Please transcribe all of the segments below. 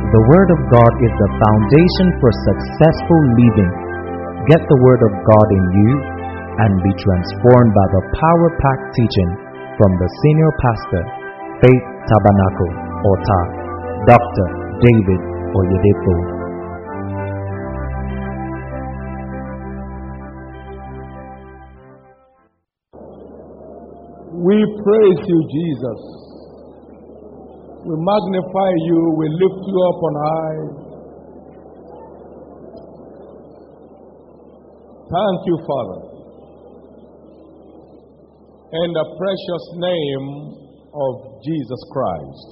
The Word of God is the foundation for successful living. Get the Word of God in you and be transformed by the power-packed teaching from the senior pastor, Faith Tabernacle, Ota, Dr. David Oyedepo. We praise you, Jesus. We magnify you. We lift you up on high. Thank you, Father. In the precious name of Jesus Christ.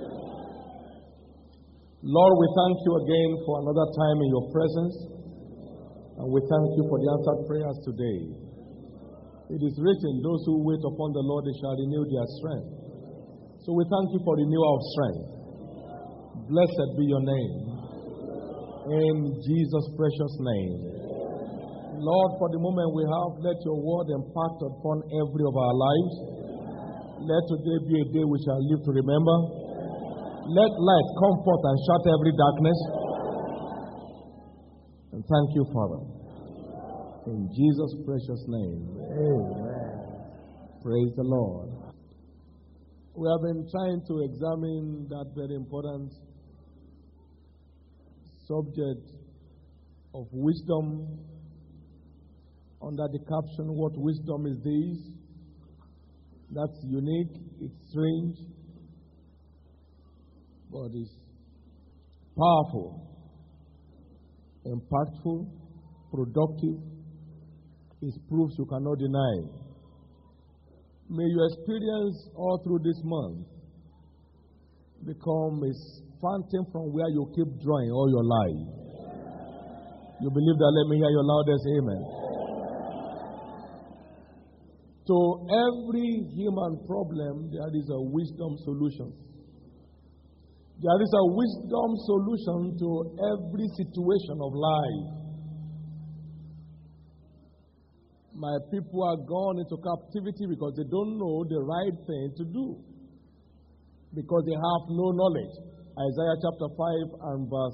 Lord, we thank you again for another time in your presence. And we thank you for the answered prayers today. It is written, those who wait upon the Lord, they shall renew their strength. So we thank you for renewal of strength. Blessed be your name. In Jesus' precious name. Lord, for the moment we have, let your word impact upon every of our lives. Let today be a day we shall live to remember. Let light come forth and shut every darkness. And thank you, Father. In Jesus' precious name. Amen. Praise the Lord. We have been trying to examine that very important subject of wisdom under the caption, what wisdom is this? That's unique, it's strange, but it's powerful, impactful, productive. It's proofs you cannot deny. May your experience all through this month become a fountain from where you keep drawing all your life. You believe that? Let me hear your loudest amen. To every human problem, there is a wisdom solution. There is a wisdom solution to every situation of life. My people are gone into captivity because they don't know the right thing to do. Because they have no knowledge. Isaiah chapter 5 and verse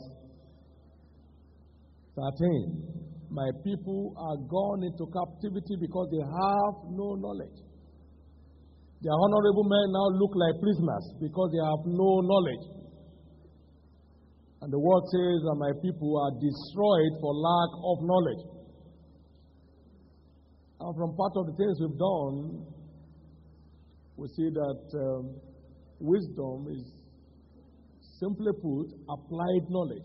13. My people are gone into captivity because they have no knowledge. Their honorable men now look like prisoners because they have no knowledge. And the word says that my people are destroyed for lack of knowledge. And from part of the things we've done, we see that wisdom is, simply put, applied knowledge.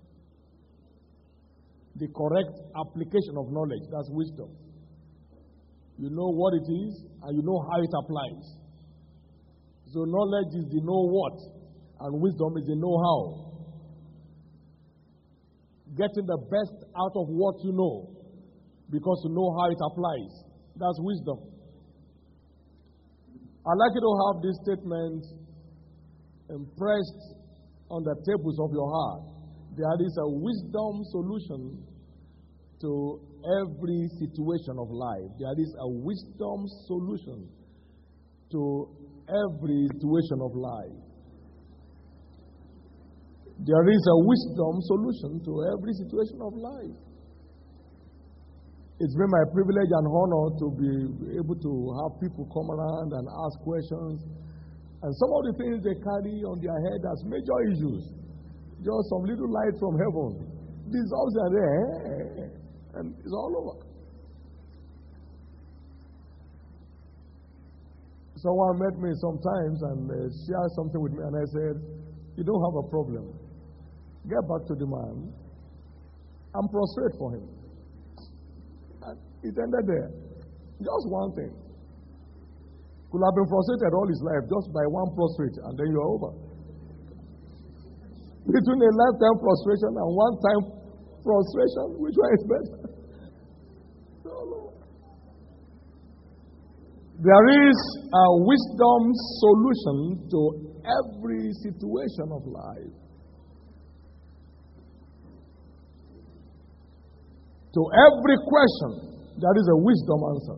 The correct application of knowledge, that's wisdom. You know what it is, and you know how it applies. So knowledge is the know what, and wisdom is the know how. Getting the best out of what you know, because you know how it applies. That's wisdom. I'd like you to have this statement impressed on the tables of your heart. There is a wisdom solution to every situation of life. There is a wisdom solution to every situation of life. There is a wisdom solution to every situation of life. It's been my privilege and honor to be able to have people come around and ask questions. And some of the things they carry on their head as major issues, just some little light from heaven, dissolves are there, and it's all over. Someone met me sometimes and shared something with me, and I said, "You don't have a problem. Get back to the man and prostrate for him." And it ended there. Just one thing. Could have been frustrated all his life just by one prostrate, and then you're over. Between a lifetime frustration and one time frustration, which one is better? There is a wisdom solution to every situation of life. To every question, there is a wisdom answer.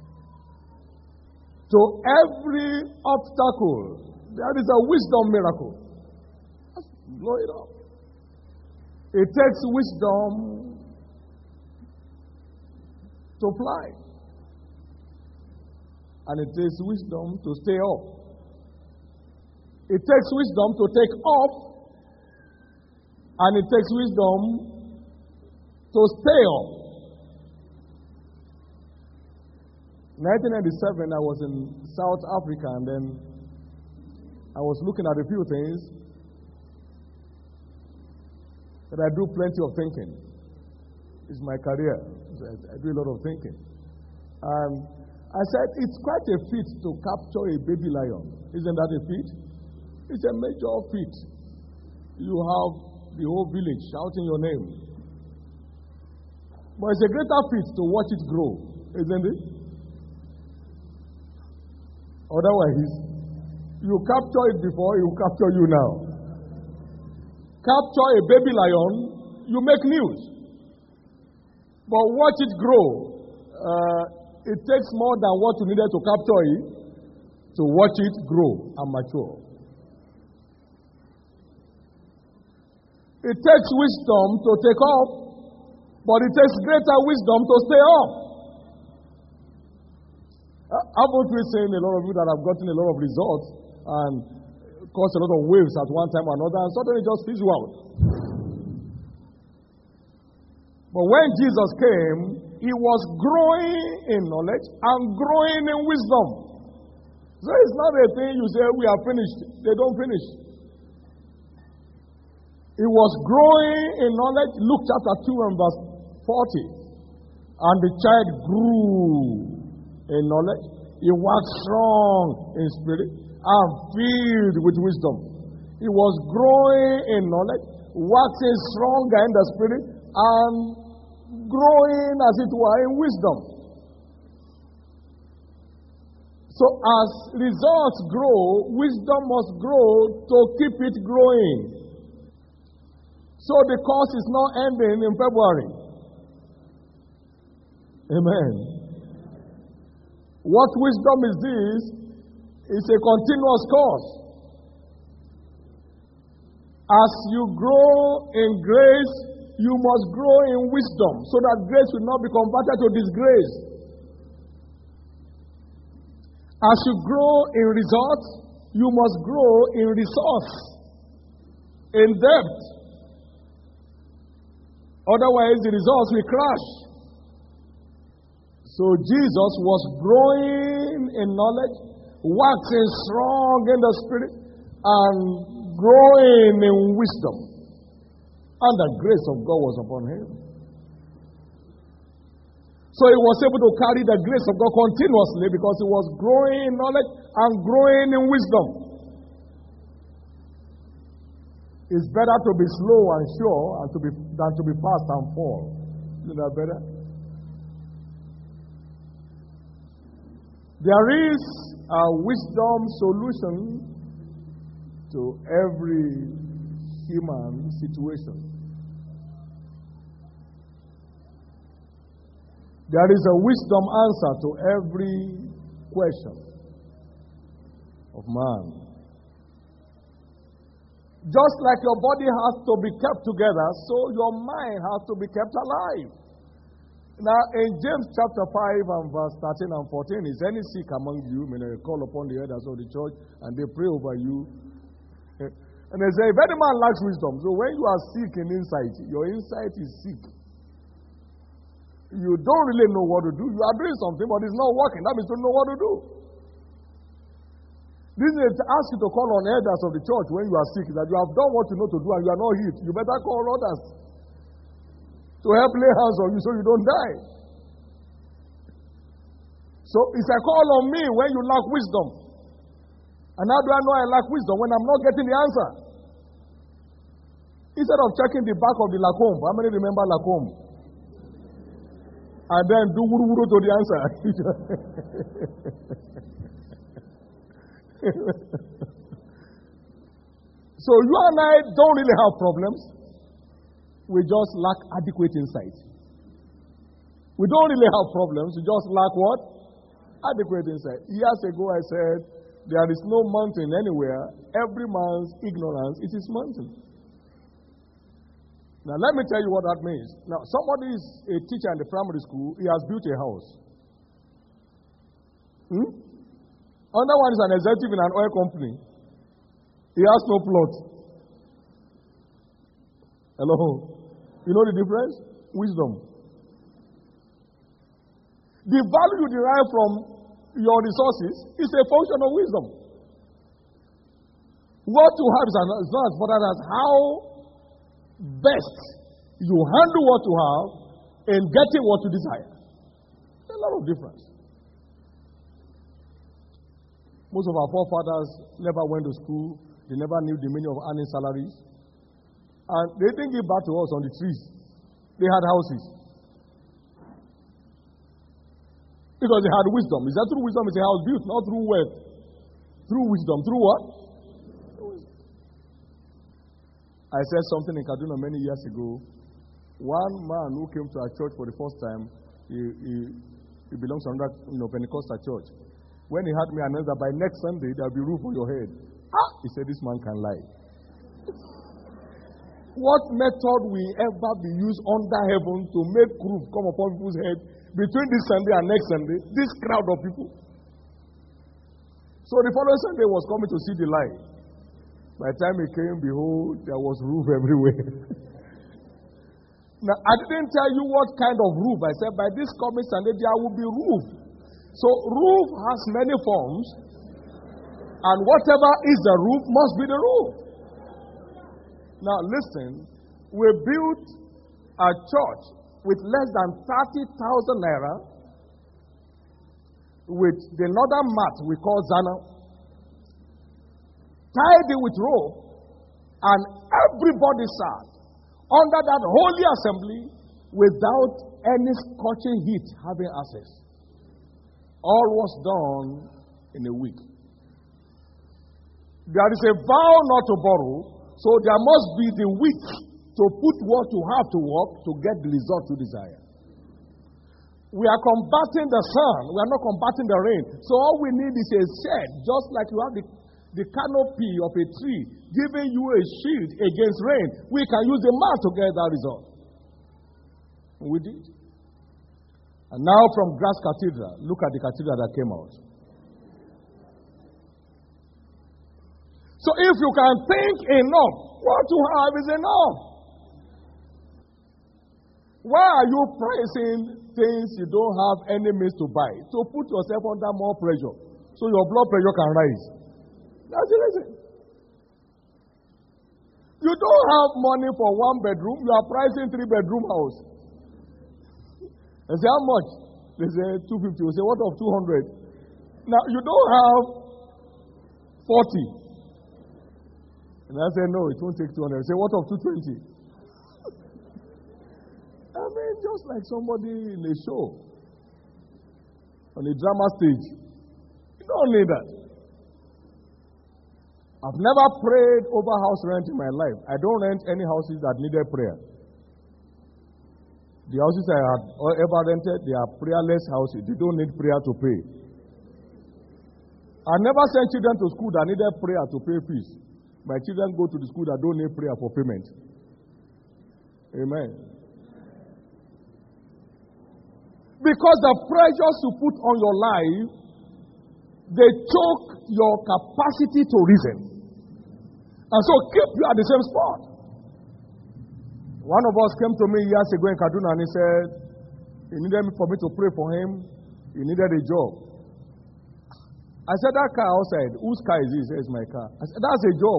To every obstacle, there is a wisdom miracle. Just blow it up. It takes wisdom to fly. And it takes wisdom to stay up. It takes wisdom to take off. And it takes wisdom to stay up. 1997, I was in South Africa, and then I was looking at a few things. But I do plenty of thinking. It's my career. I do a lot of thinking. And I said, it's quite a feat to capture a baby lion. Isn't that a feat? It's a major feat. You have the whole village shouting your name. But it's a greater feat to watch it grow, isn't it? Otherwise, you capture it before, it will capture you now. Capture a baby lion, you make news. But watch it grow. It takes more than what you needed to capture it to watch it grow and mature. It takes wisdom to take off, but it takes greater wisdom to stay off. Haven't we seen a lot of you that have gotten a lot of results and caused a lot of waves at one time or another, and suddenly just fizzle out? But when Jesus came, he was growing in knowledge and growing in wisdom. So it's not a thing you say, we are finished. They don't finish. He was growing in knowledge. Luke chapter 2 and verse 40. And the child grew in knowledge. He was strong in spirit and filled with wisdom. He was growing in knowledge, waxing stronger in the spirit, and growing, as it were, in wisdom. So as results grow, wisdom must grow to keep it growing. So the course is not ending in February. Amen. What wisdom is this? It's a continuous course. As you grow in grace, you must grow in wisdom so that grace will not be converted to disgrace. As you grow in results, you must grow in resource, in depth. Otherwise, the results will crash. So Jesus was growing in knowledge, waxing strong in the spirit, and growing in wisdom. And the grace of God was upon him. So he was able to carry the grace of God continuously because he was growing in knowledge and growing in wisdom. It's better to be slow and sure than to be fast and fall. Isn't that better? There is a wisdom solution to every human situation. There is a wisdom answer to every question of man. Just like your body has to be kept together, so your mind has to be kept alive. Now, in James chapter 5 and verse 13 and 14, is any sick among you? May they call upon the elders of the church and they pray over you. And they say, if any man lacks wisdom, so when you are sick in insight, your insight is sick. You don't really know what to do. You are doing something, but it's not working. That means you don't know what to do. This is to ask you to call on elders of the church when you are sick, that you have done what you know to do and you are not healed. You better call others to help lay hands on you so you don't die. So it's a call on me when you lack wisdom. And how do I know I lack wisdom? When I'm not getting the answer. Instead of checking the back of the Lacombe, how many remember Lacombe? And then do wuru to the answer. So you and I don't really have problems. We just lack adequate insight. We don't really have problems. We just lack what? Adequate insight. Years ago I said, there is no mountain anywhere. Every man's ignorance is his mountain. Now, let me tell you what that means. Now, somebody is a teacher in the primary school. He has built a house. Another one is an executive in an oil company. He has no plot. Hello? You know the difference? Wisdom. The value you derive from your resources is a function of wisdom. What you have is not as important as how best you handle what you have in getting what you desire. There's a lot of difference. Most of our forefathers never went to school. They never knew the meaning of earning salaries. And they didn't give back to us on the trees. They had houses. Because they had wisdom. Is that through wisdom is a house built, not through wealth? Through wisdom. Through what? I said something in Kaduna many years ago. One man who came to our church for the first time, he belongs to another Pentecostal church. When he heard me announce that by next Sunday there will be roof on your head, he said, this man can lie. What method will ever be used under heaven to make roof come upon people's head between this Sunday and next Sunday? This crowd of people. So the following Sunday was coming to see the light. By the time he came, behold, there was roof everywhere. Now, I didn't tell you what kind of roof. I said, by this coming Sunday, there will be roof. So, roof has many forms, and whatever is the roof must be the roof. Now, listen, we built a church with less than 30,000 naira with the northern mat we call Zana. Tied it with rope, and everybody sat under that holy assembly without any scorching heat having access. All was done in a week. There is a vow not to borrow, so there must be the week to put what you have to work to get the result you desire. We are combating the sun, we are not combating the rain. So all we need is a shed, just like you have the canopy of a tree giving you a shield against rain. We can use the mat to get that result. And we did. And now from Grass Cathedral, look at the cathedral that came out. So if you can think enough, what you have is enough. Why are you pricing things you don't have any means to buy? To put yourself under more pressure so your blood pressure can rise. That's the reason. You don't have money for one bedroom, you are pricing 3-bedroom house. They say, how much? They say 250. You say, what of 200? Now, you don't have 40. And I say, no, it won't take 200. They say, what of 220? I mean, just like somebody in a show, on a drama stage. You don't need that. I've never prayed over house rent in my life. I don't rent any houses that needed prayer. The houses I have ever rented, they are prayerless houses. They don't need prayer to pay. I never sent children to school that needed prayer to pay fees. My children go to the school that don't need prayer for payment. Amen. Because the pressures you put on your life, they choke your capacity to reason. And so keep you at the same spot. One of us came to me years ago in Kaduna and he said, he needed for me to pray for him. He needed a job. I said, that car outside, whose car is this? He said, it's my car. I said, that's a job.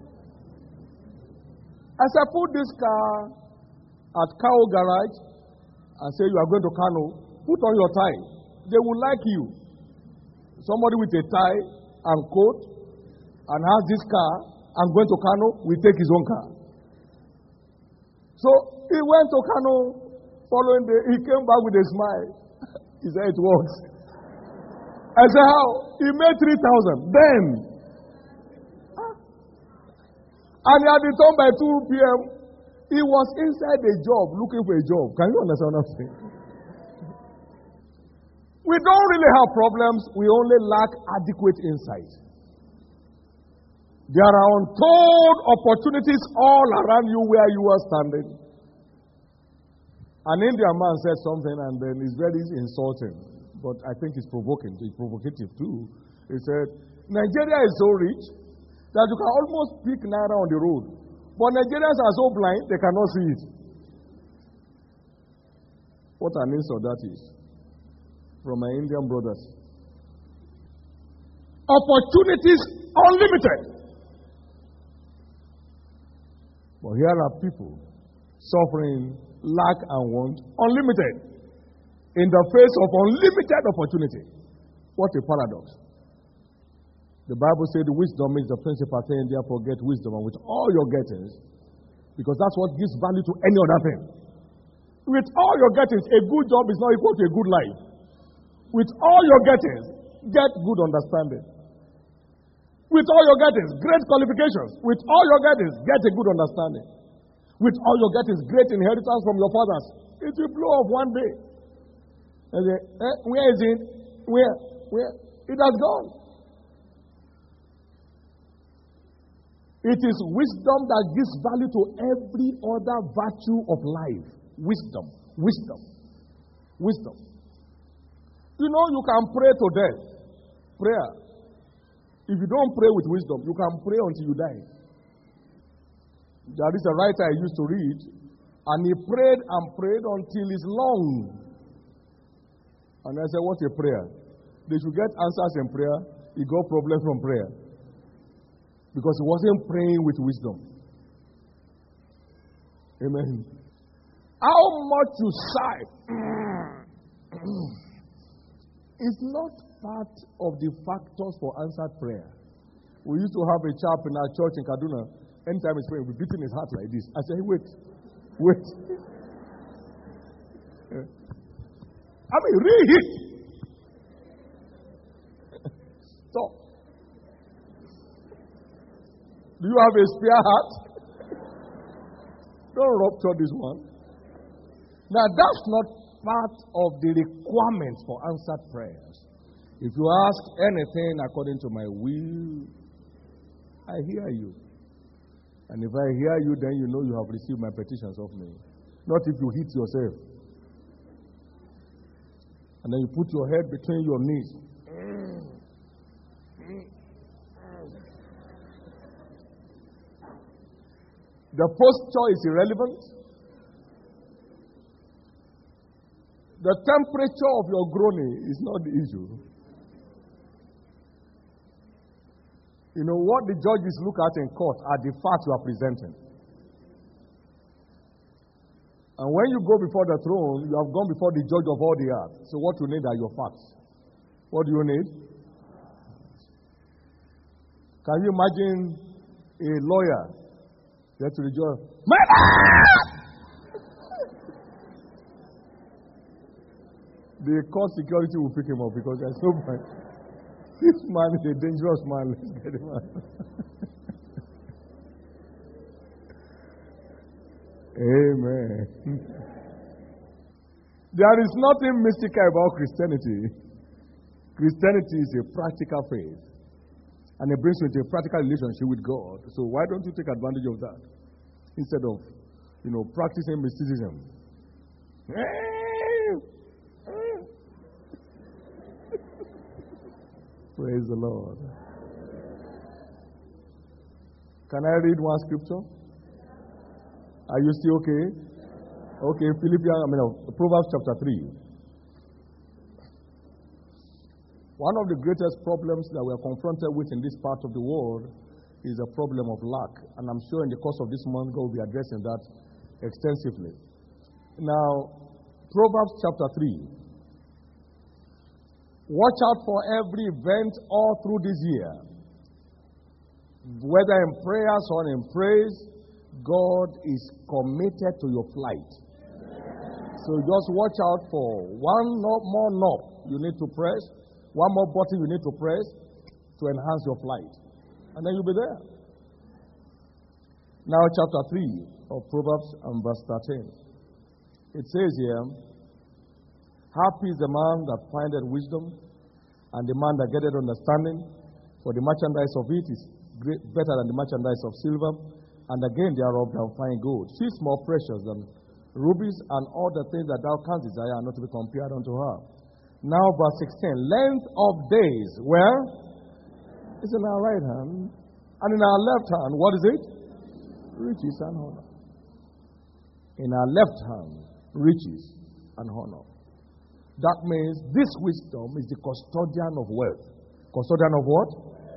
I said, put this car at Kao Garage and say you are going to Kano. Put on your tie. They will like you. Somebody with a tie and coat and has this car and going to Kano will take his own car. So he went to Kano following day. He came back with a smile. He said it works. I said how? He made 3,000. Then. And he had returned by 2 p.m. He was inside a job looking for a job. Can you understand what I'm saying? We don't really have problems. We only lack adequate insight. There are untold opportunities all around you where you are standing. An Indian man said something and then it's very insulting, but I think it's provoking, it's provocative too. He said, Nigeria is so rich that you can almost pick Naira on the road. But Nigerians are so blind, they cannot see it. What an insult that is from my Indian brothers. Opportunities unlimited. But here are people suffering lack and want unlimited in the face of unlimited opportunity. What a paradox. The Bible says the wisdom is the principal thing, therefore get wisdom, and with all your gettings, because that's what gives value to any other thing. With all your gettings, a good job is not equal to a good life. With all your gettings, get good understanding. With all your gettings, great qualifications. With all your gettings, get a good understanding. With all your gettings, great inheritance from your fathers. It will blow off one day. And say, where is it? Where? It has gone. It is wisdom that gives value to every other virtue of life. Wisdom. You know, you can pray to death. Prayer. If you don't pray with wisdom, you can pray until you die. There is a writer I used to read, and he prayed and prayed until his long. And I said, what a prayer. They should get answers in prayer. He got problems from prayer. Because he wasn't praying with wisdom. Amen. How much you sigh is not part of the factors for answered prayer. We used to have a chap in our church in Kaduna. Anytime he's praying, we're beating his heart like this. I say, hey, wait. I mean, read. Stop. Do you have a spare heart? Don't rupture this one. Now, that's not part of the requirements for answered prayers. If you ask anything according to my will, I hear you. And if I hear you, then you know you have received my petitions of me. Not if you hit yourself. And then you put your head between your knees. The posture is irrelevant. The temperature of your groaning is not the issue. You know what the judges look at in court are the facts you are presenting. And when you go before the throne, you have gone before the judge of all the earth. So what you need are your facts. What do you need? Can you imagine a lawyer there to the judge? The court security will pick him up because there's no point. This man is a dangerous man. Let's get him out. Amen. There is nothing mystical about Christianity. Christianity is a practical faith. And it brings you into a practical relationship with God. So why don't you take advantage of that? Instead of, practicing mysticism. Praise the Lord. Can I read one scripture? Are you still okay? Okay, Proverbs chapter 3. One of the greatest problems that we are confronted with in this part of the world is a problem of lack. And I'm sure in the course of this month, God will be addressing that extensively. Now, Proverbs chapter 3. Watch out for every event all through this year. Whether in prayers or in praise, God is committed to your flight. So just watch out for one more knob you need to press, one more button you need to press to enhance your flight. And then you'll be there. Now chapter 3 of Proverbs and verse 13. It says here, happy is the man that findeth wisdom, and the man that getteth understanding, for the merchandise of it is better than the merchandise of silver, and again thereof than fine gold. She is more precious than rubies, and all the things that thou canst desire are not to be compared unto her. Now, verse 16. Length of days, where? It's in our right hand. And in our left hand, what is it? Riches and honor. In our left hand, riches and honor. That means this wisdom is the custodian of wealth. Custodian of what?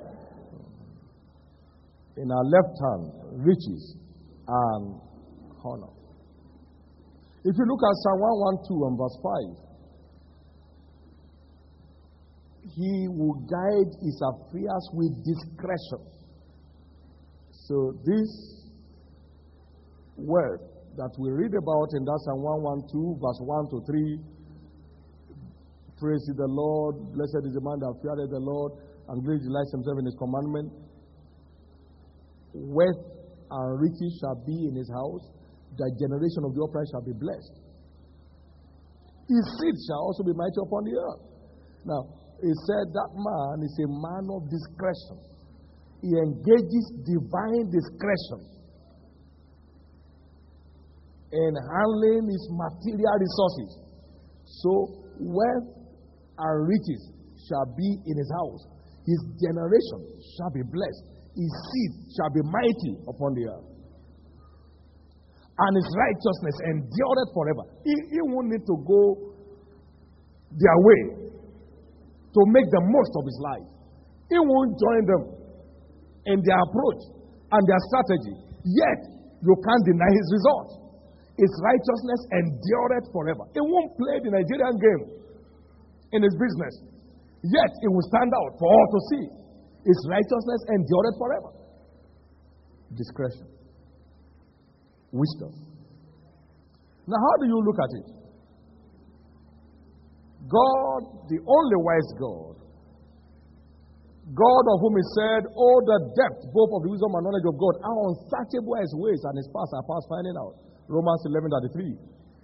In our left hand, riches and honor. If you look at Psalm 112 and verse 5, he will guide his affairs with discretion. So this word that we read about in that Psalm 112, verse 1 to 3, praise the Lord, blessed is the man that feareth the Lord, and greatly delights himself in his commandment. Wealth and riches shall be in his house, the generation of the upright shall be blessed. His seed shall also be mighty upon the earth. Now, it said that man is a man of discretion. He engages divine discretion in handling his material resources. So, wealth and riches shall be in his house. His generation shall be blessed. His seed shall be mighty upon the earth. And his righteousness endureth forever. He won't need to go their way to make the most of his life. He won't join them in their approach and their strategy. Yet, you can't deny his results. His righteousness endureth forever. He won't play the Nigerian game in his business. Yet, it will stand out for all to see. His righteousness endureth forever. Discretion. Wisdom. Now, how do you look at it? God, the only wise God, God of whom he said, oh, the depth both of the wisdom and knowledge of God, how unsearchable his ways and his paths are past finding out. Romans 11:33.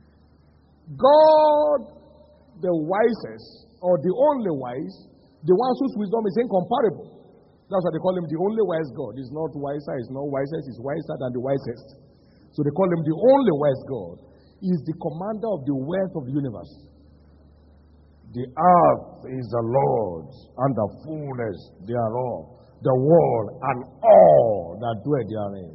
God, the wisest, or the only wise, the one whose wisdom is incomparable. That's why they call him the only wise God. He's not wiser, he's not wisest, he's wiser than the wisest. So they call him the only wise God. He is the commander of the wealth of the universe. The earth is the Lord's and the fullness thereof, the world and all that dwell therein.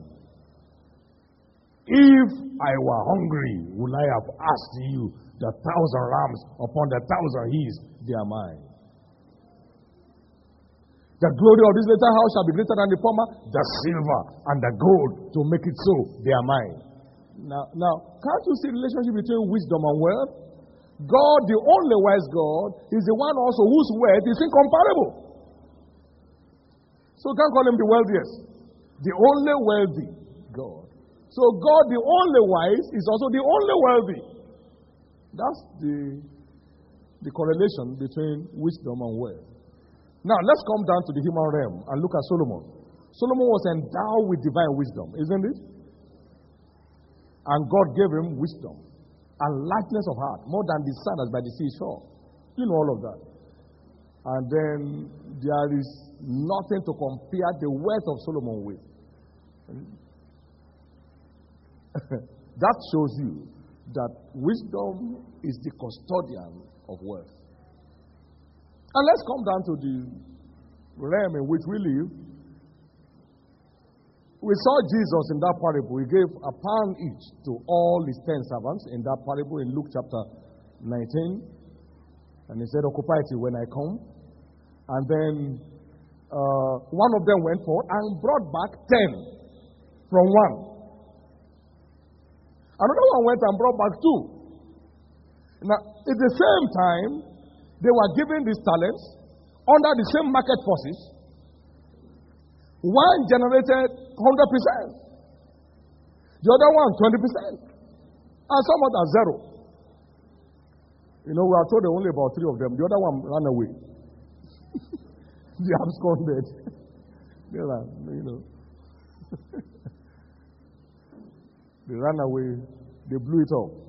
If I were hungry, would I have asked you the 1,000 rams upon the 1,000 heaths? They are mine. The glory of this latter house shall be greater than the former. The silver and the gold to make it so, they are mine. Now, can't you see the relationship between wisdom and wealth? God, the only wise God, is the one also whose wealth is incomparable. So you can't call him the wealthiest. The only wealthy God. So God, the only wise, is also the only wealthy. That's the correlation between wisdom and wealth. Now, let's come down to the human realm and look at Solomon. Solomon was endowed with divine wisdom, isn't it? And God gave him wisdom and lightness of heart, more than the sun as by the seashore. You know all of that. And then there is nothing to compare the wealth of Solomon with. That shows you that wisdom is the custodian of wealth. And let's come down to the realm in which we live. We saw Jesus in that parable. He gave £1 each to all his 10 servants in that parable in Luke chapter 19. And he said, occupy it when I come. And then one of them went forth and brought back 10 from one. Another one went and brought back 2. Now, at the same time, they were given these talents under the same market forces. One generated 100%. The other one 20%. And some others 0. You know, we are told there were only about 3 of them. The other one ran away. They absconded. They ran, you know. They ran away. They blew it up.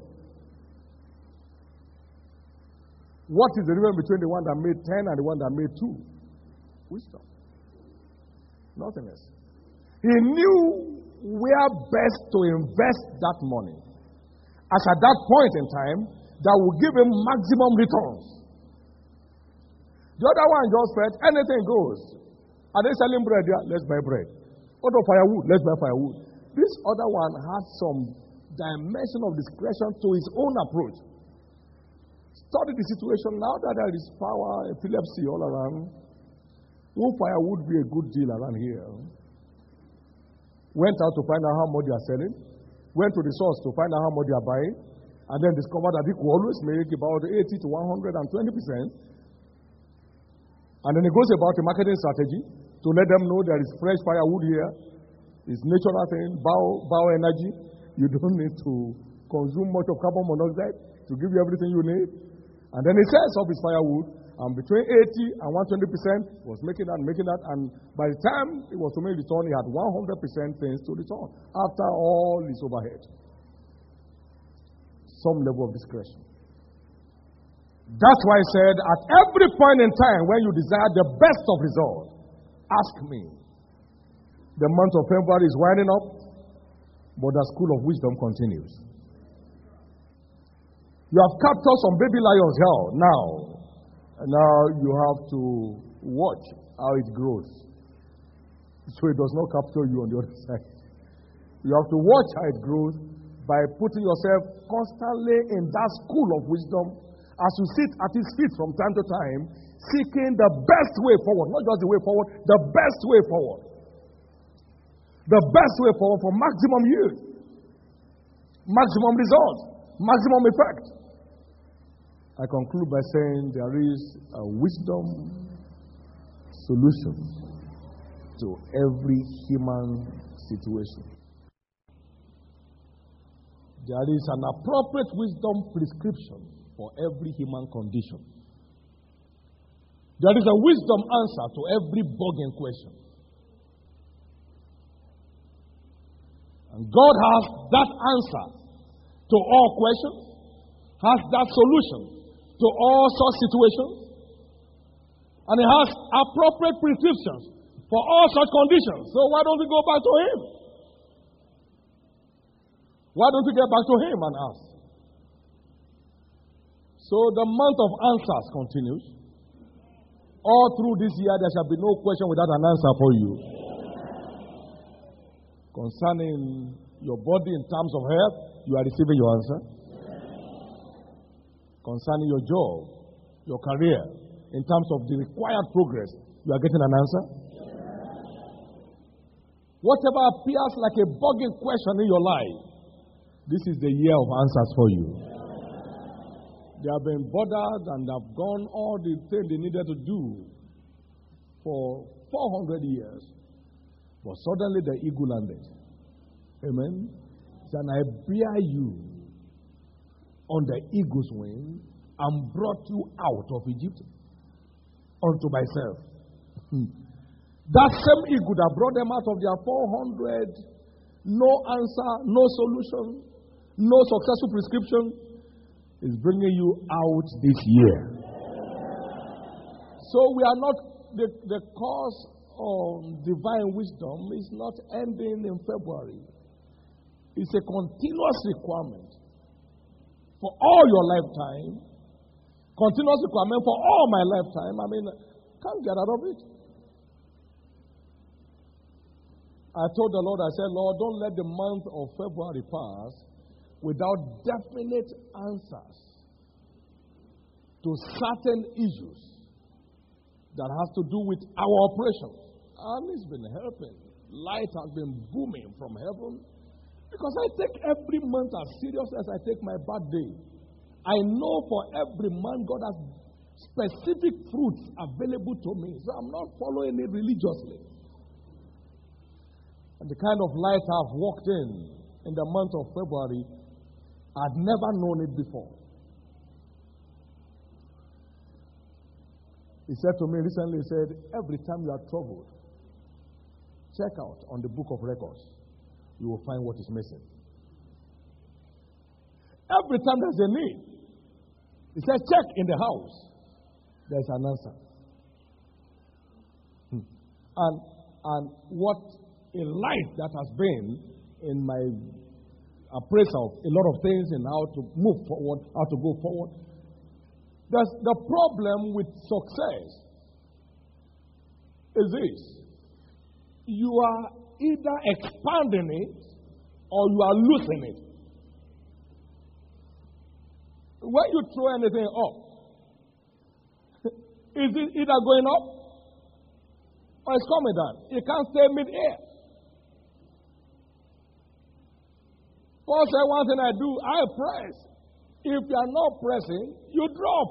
What is the difference between the one that made 10 and the one that made 2? Wisdom. Nothing else. He knew where best to invest that money. as at that point in time that will give him maximum returns. The other one just said, anything goes. Are they selling bread? Yeah, let's buy bread. Out of firewood, let's buy firewood. This other one has some dimension of discretion to his own approach. Study the situation now that there is power, epilepsy all around. Won't firewood be a good deal around here? Went out to find out how much they are selling. Went to the source to find out how much they are buying. And then discovered that it could always make about 80 to 120%. And then it goes about a marketing strategy to let them know there is fresh firewood here. It's natural thing, bio energy. You don't need to consume much of carbon monoxide to give you everything you need. And then he sells off his firewood, and between 80 and 120% was making that. And by the time it was to make return, he had 100% things to return after all his overhead. Some level of discretion. That's why I said, at every point in time when you desire the best of results, ask me. The month of February is winding up, but the school of wisdom continues. You have captured some baby lions here now. And now you have to watch how it grows. So it does not capture you on the other side. You have to watch how it grows by putting yourself constantly in that school of wisdom as you sit at his feet from time to time, seeking the best way forward. Not just the way forward, the best way forward. The best way forward for maximum yield, maximum result, maximum effect. I conclude by saying there is a wisdom solution to every human situation. There is an appropriate wisdom prescription for every human condition. There is a wisdom answer to every bugging question. And God has that answer to all questions, has that solution to all such situations, and He has appropriate prescriptions for all such conditions. So why don't we go back to Him? Why don't we get back to Him and ask? So the month of answers continues. All through this year, there shall be no question without an answer for you. Concerning your body in terms of health, you are receiving your answer. Concerning your job, your career, in terms of the required progress, you are getting an answer. Whatever appears like a bugging question in your life, this is the year of answers for you. They have been bothered and have gone all the things they needed to do for 400 years. But suddenly the eagle landed. Amen. And I bear you on the eagle's wing and brought you out of Egypt unto myself. That same eagle that brought them out of their 400, no answer, no solution, no successful prescription, is bringing you out this year. So we are not, the course of divine wisdom is not ending in February. It's a continuous requirement for all your lifetime. Continuous requirement for all my lifetime. I mean, can't get out of it. I told the Lord, I said, Lord, don't let the month of February pass without definite answers to certain issues that has to do with our operations. And it's been helping. Light has been booming from heaven. Because I take every month as serious as I take my birthday. I know for every month God has specific fruits available to me. So I'm not following it religiously. And the kind of light I've walked in the month of February, I'd never known it before. He said to me recently, he said, every time you are troubled, check out on the book of records. You will find what is missing. Every time there's a need, he said, check in the house. There's an answer. And what a life that has been in my appraisal of a lot of things and how to move forward, how to go forward. The problem with success is this. You are either expanding it or you are losing it. When you throw anything up, is it either going up or it's coming down? It can't stay mid-air. Paul said, one thing I do, I press. If you are not pressing, you drop.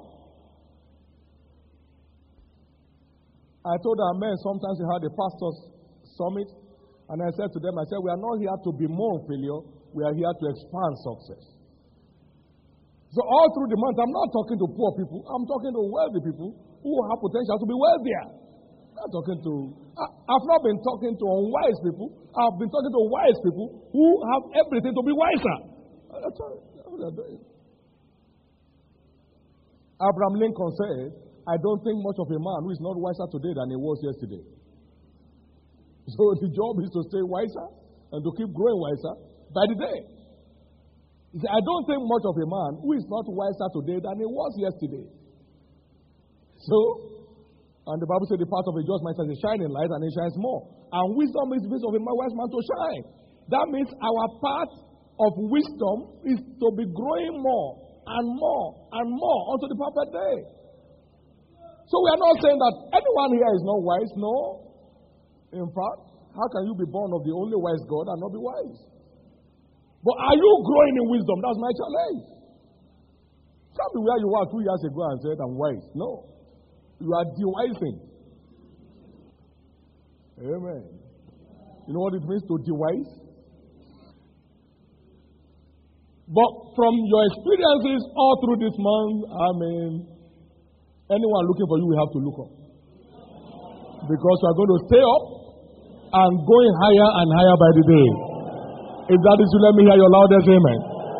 I told our men, sometimes we had a pastor's summit, and I said to them, we are not here to bemoan failure, we are here to expand success. So all through the month, I'm not talking to poor people, I'm talking to wealthy people who have potential to be wealthier. I've not been talking to unwise people, I've been talking to wise people who have everything to be wiser. That's what they're doing. Abraham Lincoln said, I don't think much of a man who is not wiser today than he was yesterday. So the job is to stay wiser and to keep growing wiser by the day. He said, I don't think much of a man who is not wiser today than he was yesterday. So, and the Bible said the path of a just man is a shining light and it shines more. And wisdom is the place of a wise man to shine. That means our path of wisdom is to be growing more and more and more unto the perfect day. So we are not saying that anyone here is not wise. No. In fact, how can you be born of the only wise God and not be wise? But are you growing in wisdom? That's my challenge. Tell me where you were 2 years ago and said, I'm wise. No. You are dewising. Amen. You know what it means to dewise? But from your experiences all through this month, anyone looking for you will have to look up. Because you are going to stay up and going higher and higher by the day. If that is you, let me hear your loudest amen.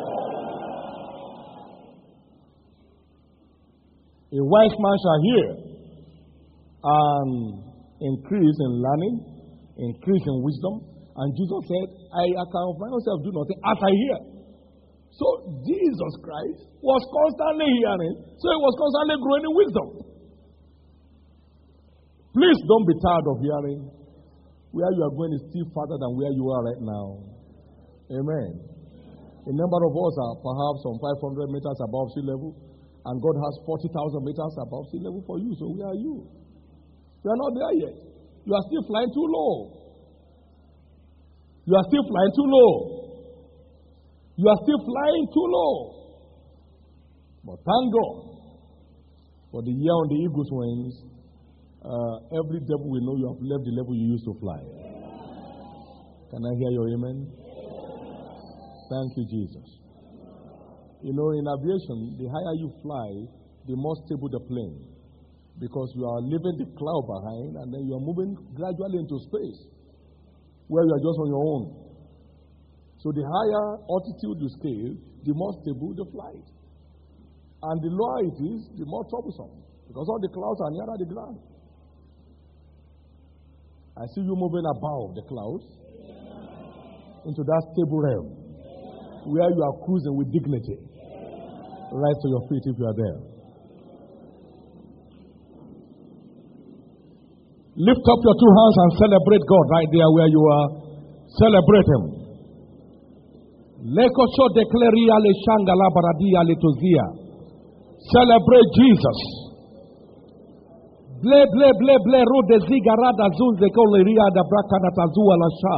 A wise man shall hear and increase in learning, increase in wisdom. And Jesus said, I can of myself do nothing as I hear. So Jesus Christ was constantly hearing, so he was constantly growing in wisdom. Please don't be tired of hearing. Where you are going is still farther than where you are right now. Amen. A number of us are perhaps some 500 meters above sea level, and God has 40,000 meters above sea level for you. So where are you? You are not there yet. You are still flying too low. You are still flying too low. You are still flying too low. But thank God for the year on the eagle's wings. Every devil will know you have left the level you used to fly. Can I hear your amen? Thank you, Jesus. You know, in aviation, the higher you fly, the more stable the plane. Because you are leaving the cloud behind and then you are moving gradually into space where you are just on your own. So the higher altitude you scale, the more stable the flight. And the lower it is, the more troublesome. Because all the clouds are nearer the ground. I see you moving above the clouds into that stable realm where you are cruising with dignity. Rise to your feet if you are there. Lift up your two hands and celebrate God right there where you are. Celebrate Him. Celebrate Jesus. Ble ble ble ble rude zigarada zunze koleria da brakana tazua lasha.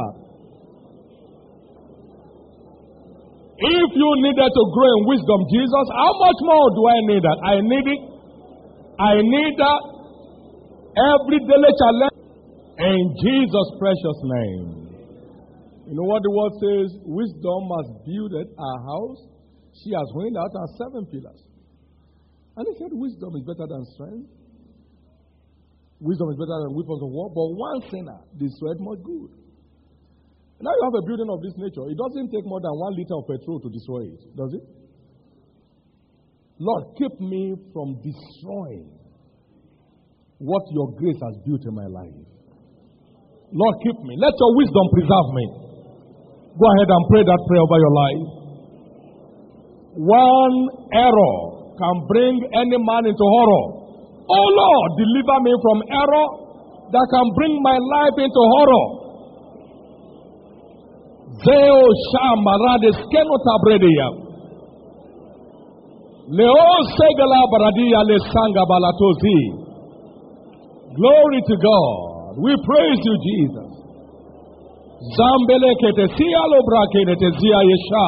If you needed to grow in wisdom, Jesus, how much more do I need that? I need it. I need that every daily challenge in Jesus' precious name. You know what the word says? Wisdom has builded our house. She has wind out our 7 pillars. And he said wisdom is better than strength. Wisdom is better than weapons of war. But one sinner destroyed much good. Now you have a building of this nature. It doesn't take more than 1 liter of petrol to destroy it, does it? Lord, keep me from destroying what your grace has built in my life. Lord, keep me. Let your wisdom preserve me. Go ahead and pray that prayer over your life. One error can bring any man into horror. Oh Lord, deliver me from error that can bring my life into horror. Zeo shamarade skenota bredia. Leo segala baradia le sanga balatozi. Glory to God. We praise you, Jesus. Zambele kete siya lobra kete zia yesha.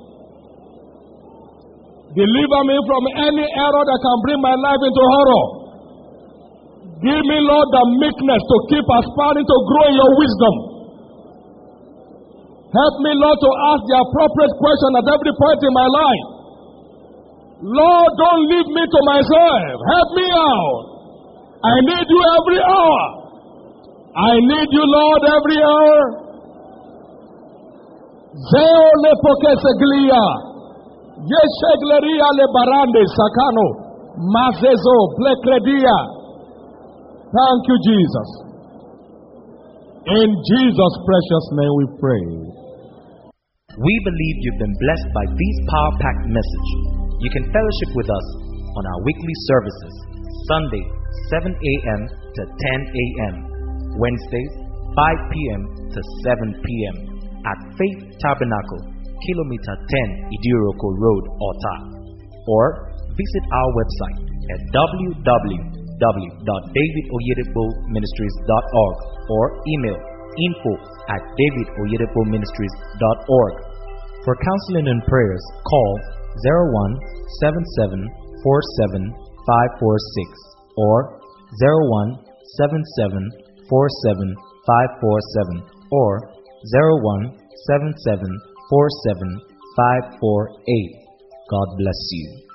Deliver me from any error that can bring my life into horror. Give me, Lord, the meekness to keep aspiring to grow in your wisdom. Help me, Lord, to ask the appropriate question at every point in my life. Lord, don't leave me to myself. Help me out. I need you every hour. I need you, Lord, every hour. Zeo le pokeseglia. Yeshegleria le barande sakano. Mazezo blekredia. Thank you, Jesus. In Jesus' precious name we pray. We believe you've been blessed by these power-packed messages. You can fellowship with us on our weekly services, Sunday, 7 a.m. to 10 a.m., Wednesdays, 5 p.m. to 7 p.m. at Faith Tabernacle, Kilometer 10, Idiroko Road, Ota. Or visit our website at www.davidoyedeboministries.org or email info@davidoyedeboministries.org. For counseling and prayers, call 01-7747-546 or 01-7747-547 or 01-7747-548. God bless you.